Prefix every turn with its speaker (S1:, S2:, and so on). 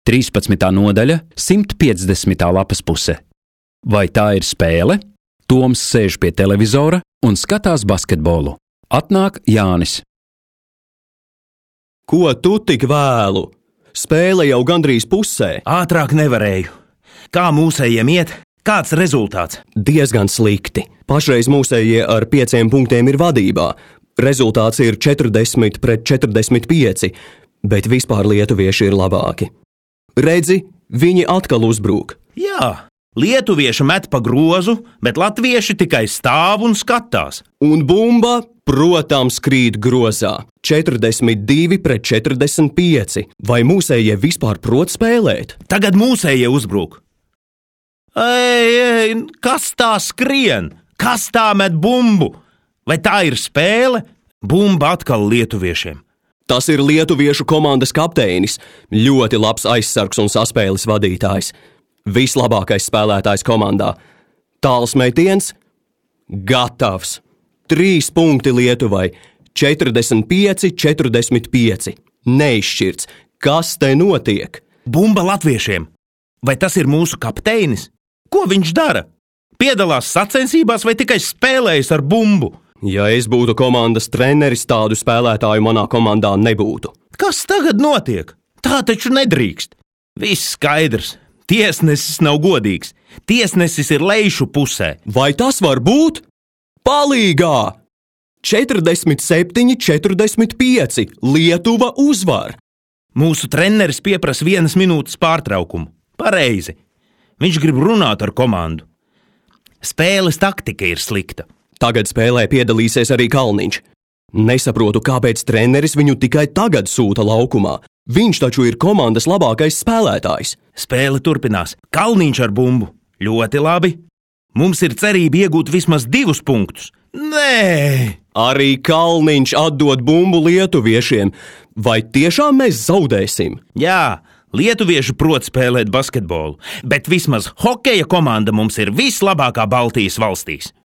S1: 13. nodaļa, 150. lapas puse. Vai tā ir spēle? Toms sēž pie televizora un skatās basketbolu. Atnāk Jānis.
S2: Ko tu tik vēlu? Spēle jau gandrīz pusē.
S3: Ātrāk nevarēju. Kā mūsējiem iet? Kāds rezultāts?
S2: Diezgan slikti. Pašreiz mūsējie ar 5 punktiem ir vadībā. Rezultāts ir 40-45, bet vispār lietuvieši ir labāki. Redzi, viņi atkal uzbrūk.
S3: Jā, lietuvieši met pa grozu, bet latvieši tikai stāv un skatās.
S2: Un bumba, protams, krīt grozā. 42-45. Vai mūsējie vispār prot spēlēt?
S3: Tagad mūsējie uzbrūk. Ei, kas tā skrien? Kas tā met bumbu? Vai tā ir spēle? Bumba atkal lietuviešiem.
S2: Tas ir lietuviešu komandas kapteinis, ļoti labs aizsargs un saspēles vadītājs. Vislabākais spēlētājs komandā. Tāls metiens, gatavs. 3 punkti Lietuvai, 45-45. Neizšķirts. Kas te notiek?
S3: Bumba latviešiem. Vai tas ir mūsu kapteinis? Ko viņš dara? Piedalās sacensībās vai tikai spēlējas ar bumbu?
S2: Ja es būtu komandas treneris, tādu spēlētāju manā komandā nebūtu.
S3: Kas tagad notiek? Tā taču nedrīkst. Viss skaidrs. Tiesnesis nav godīgs. Tiesnesis ir lejušu pusē.
S2: Vai tas var būt? Palīgā! 47-45. Lietuva uzvar.
S3: Mūsu treneris pieprasa 1 minūtes pārtraukumu. Pareizi. Viņš grib runāt ar komandu. Spēles taktika ir slikta.
S2: Tagad spēlē piedalīsies arī Kalniņš. Nesaprotu, kāpēc treneris viņu tikai tagad sūta laukumā. Viņš taču ir komandas labākais spēlētājs.
S3: Spēle turpinās. Kalniņš ar bumbu. Ļoti labi. Mums ir cerība iegūt vismaz 2 punktus. Nē!
S2: Arī Kalniņš atdod bumbu lietuviešiem. Vai tiešām mēs zaudēsim?
S3: Jā, lietuvieši prot spēlēt basketbolu, bet vismaz hokeja komanda mums ir vislabākā Baltijas valstīs.